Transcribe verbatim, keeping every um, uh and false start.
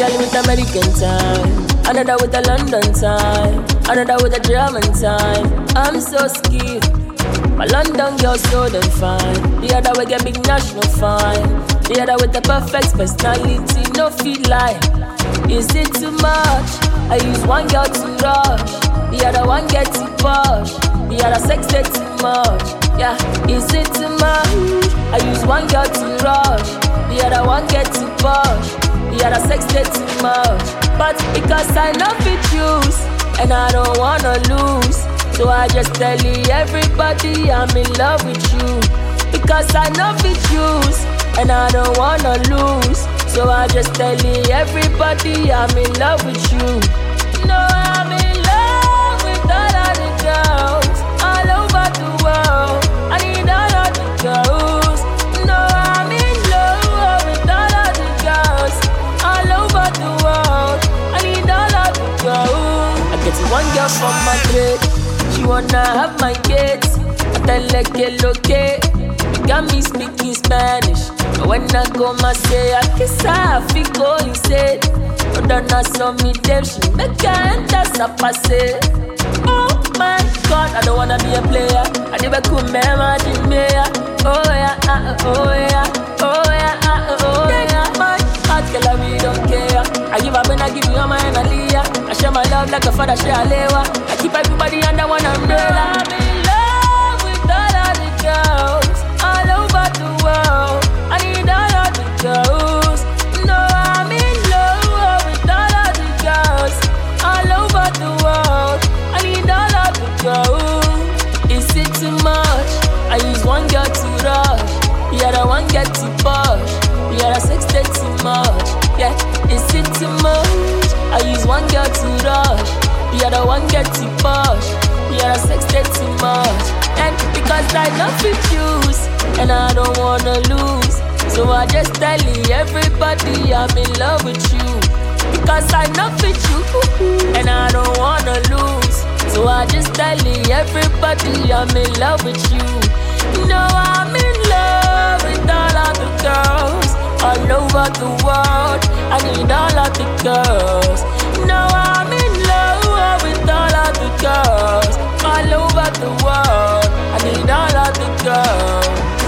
girl with American time, another with a London time, another with a German time. I'm so skilled. My London girl so damn fine. The other with get big national fine. The other with the perfect personality, no feel like. Is it too much? I use one girl to rush. The other one gets too posh. The other sex get too much. Yeah, is it too much? I use one girl to rush. The other one get too posh. The other sex get too much. But because I love it choose, and I don't wanna lose, so I just tell you everybody I'm in love with you. Because I love it choose, and I don't wanna lose, so I just tell you everybody I'm in love with you. No, I'm in love with all of the girls all over the world. I need all of the girls. No, I'm in love with all of the girls all over the world. I need all of the girls. I get one girl from Madrid, she wanna have my kids. I tell her que lo que, got me speaking Spanish. But when I go my say, I kiss her, I feel go insane. But then I saw me them, she make her enter sapase. Oh my God, I don't wanna be a player. I never could imagine me. Oh yeah, uh, oh yeah, oh yeah, uh, oh yeah. My heart, girl, I really don't care. I give up and I give you all my energy. I share my love like a father share a lewa. I keep everybody under one umbrella. I'm in love with all of the girls all over the world. I need all of the girls. No, I'm in love with all of the girls all over the world. I need all of the girls. Is it too much? I use one girl to rush. The other one get too posh. The other sex get too much. Yeah, is it too much? I use one girl to rush. The other one get too posh. The other sex get too much. And because I love you choose, and I don't wanna lose, so I just tell you everybody I'm in love with you. Because I love you, and I don't wanna lose, so I just tell you everybody I'm in love with you. No, I'm in love with all of the girls all over the world. I need all of the girls. No, I'm in love with all of the girls all over the world. I need all of the girls.